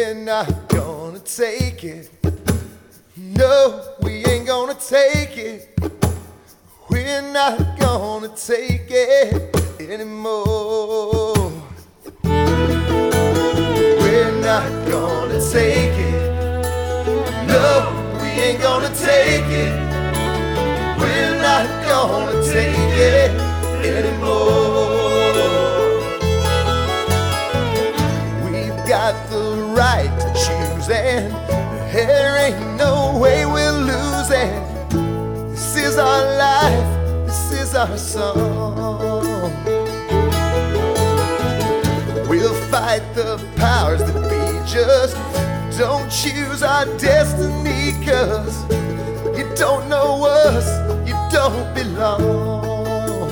We're not gonna take it. No, we ain't gonna take it. We're not gonna take it anymore. We're not gonna take it. No, we ain't gonna take it. We're not gonna take it anymore. We've got the right to choose, and there ain't no way we'll lose it. This is our life, this is our song. We'll fight the powers that be, just don't choose our destiny, 'cause you don't know us, you don't belong.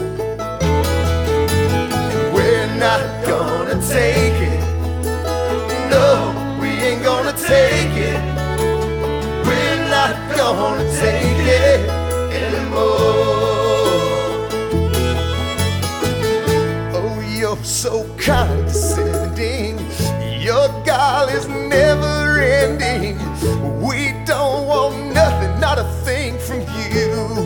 We're not gonna take it. No, we ain't gonna take it. We're not gonna take it anymore. Oh, you're so condescending. Your guile is never ending. We don't want nothing, not a thing from you.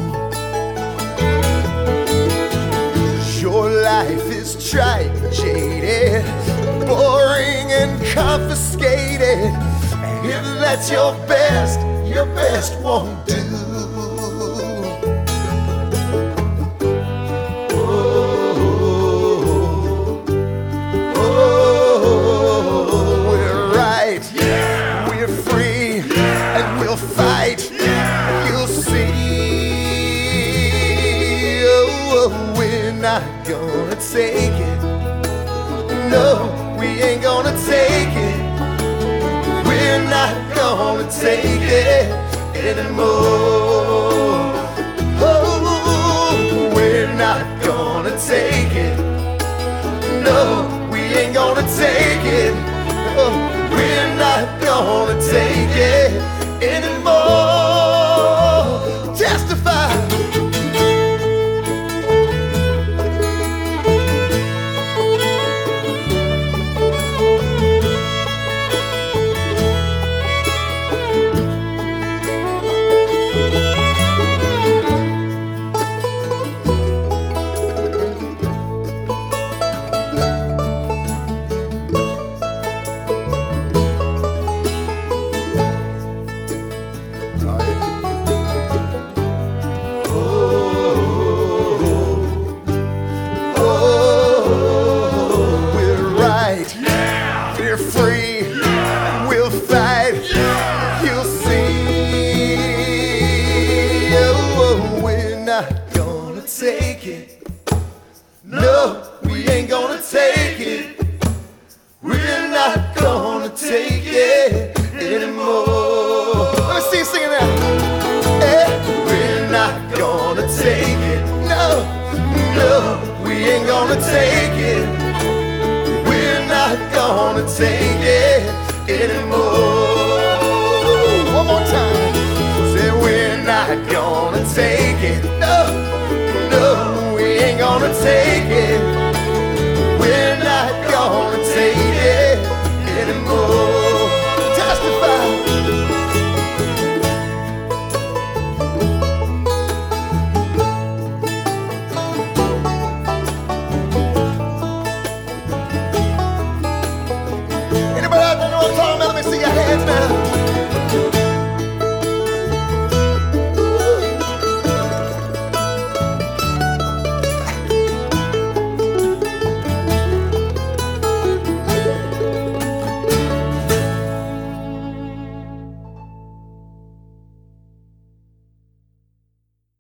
Your life is trite and jaded, boring and confiscated. And if that's your best won't do. We're right, we're free, and we'll fight. You'll see. Oh, we're not gonna take it. No, we ain't gonna take it. We're not gonna take it anymore. Oh, we're not gonna take it. No, we ain't gonna take it. Oh, we're not gonna take it anymore. Testify. We're free, and we'll fight. You'll see. Oh, we're not gonna take it. No, we ain't gonna take it. We're not gonna take it anymore. Let me see you singing that. Hey, we're not gonna take it. No, no, we ain't gonna take it. Not gonna take it anymore. One more time. Say we're not gonna take it. No, no, we ain't gonna take it. We're not gonna take it anymore.